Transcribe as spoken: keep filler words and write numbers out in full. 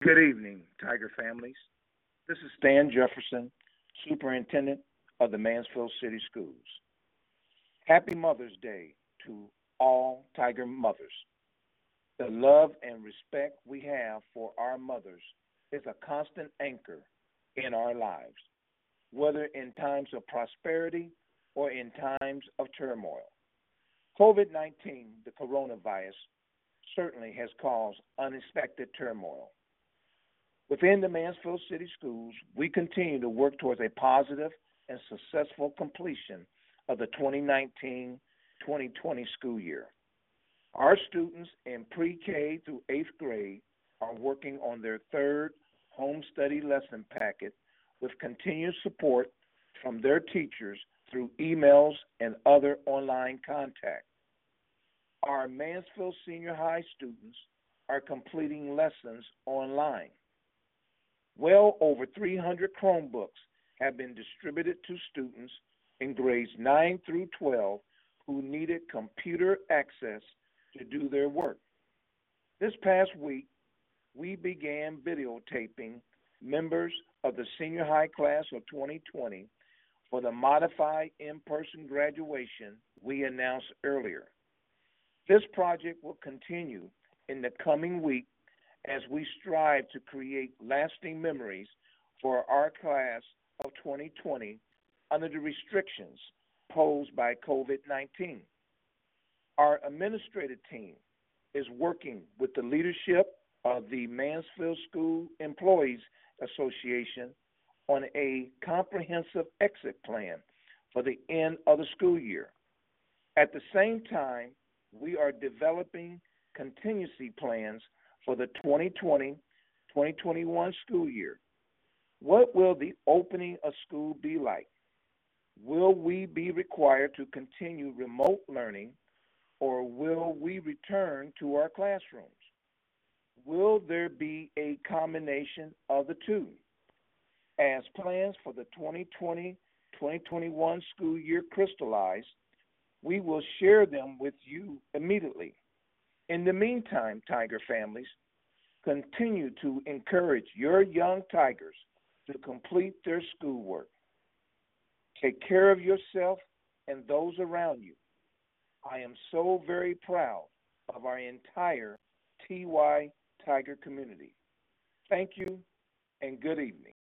Good evening, Tiger families. This is Stan Jefferson, Superintendent of the Mansfield City Schools. Happy Mother's Day to all Tiger mothers. The love and respect we have for our mothers is a constant anchor in our lives, whether in times of prosperity or in times of turmoil. COVID nineteen, the coronavirus, certainly has caused unexpected turmoil. Within the Mansfield City Schools, we continue to work towards a positive and successful completion of the twenty nineteen twenty twenty school year. Our students in pre-K through eighth grade are working on their third home study lesson packet with continued support from their teachers through emails and other online contact. Our Mansfield Senior High students are completing lessons online. Well over three hundred Chromebooks have been distributed to students in grades nine through twelve who needed computer access to do their work. This past week, we began videotaping members of the senior high class of twenty twenty for the modified in-person graduation we announced earlier. This project will continue in the coming week as we strive to create lasting memories for our class of twenty twenty under the restrictions posed by COVID nineteen. Our administrative team is working with the leadership of the Mansfield School Employees Association on a comprehensive exit plan for the end of the school year. At the same time, we are developing contingency plans for the twenty twenty twenty twenty-one school year. What will the opening of school be like? Will we be required to continue remote learning, or will we return to our classrooms? Will there be a combination of the two? As plans for the twenty twenty twenty twenty-one school year crystallize, we will share them with you immediately. In the meantime, Tiger families, continue to encourage your young Tigers to complete their schoolwork. Take care of yourself and those around you. I am so very proud of our entire T Y Tiger community. Thank you and good evening.